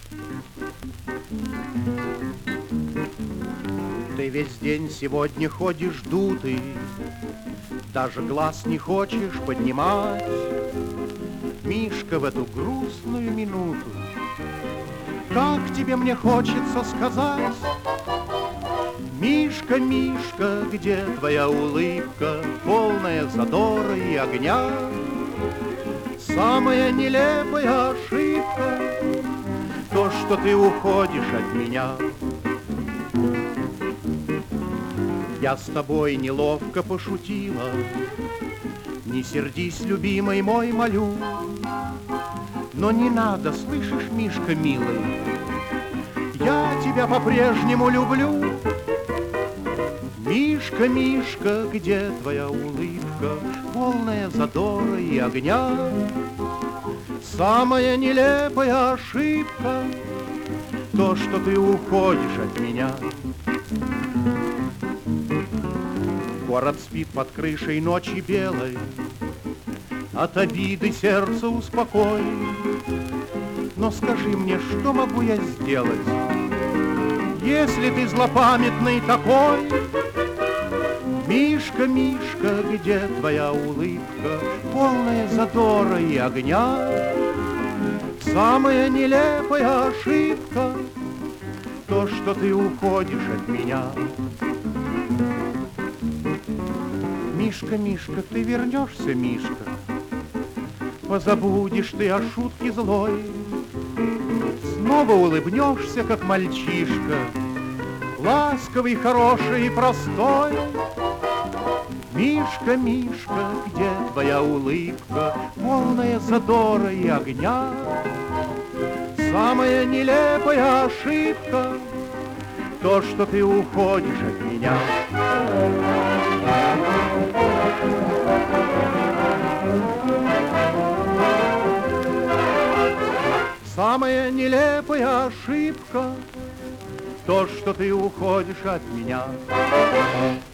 Ты весь день сегодня ходишь дутый, даже глаз не хочешь поднимать. Мишка, в эту грустную минуту как тебе мне хочется сказать: Мишка, Мишка, где твоя улыбка, полная задора и огня? Самая нелепая ошибка — то, что ты уходишь от меня. Я с тобой неловко пошутила, не сердись, любимый мой, молю. Но не надо, слышишь, Мишка, милый, я тебя по-прежнему люблю. Мишка, Мишка, где твоя улыбка, полная задора и огня? Самая нелепая ошибка — то, что ты уходишь от меня. Город спит под крышей ночи белой, от обиды сердце успокой. Но скажи мне, что могу я сделать, если ты злопамятный такой? Мишка, Мишка, где твоя улыбка, полная задора и огня? Самая нелепая ошибка — то, что ты уходишь от меня. Мишка, Мишка, ты вернешься, Мишка? Позабудешь ты о шутке злой, снова улыбнешься, как мальчишка, ласковый, хороший и простой. Мишка, Мишка, где твоя улыбка, полная задора и огня? Самая нелепая ошибка — то, что ты уходишь от меня. Самая нелепая ошибка — то, что ты уходишь от меня.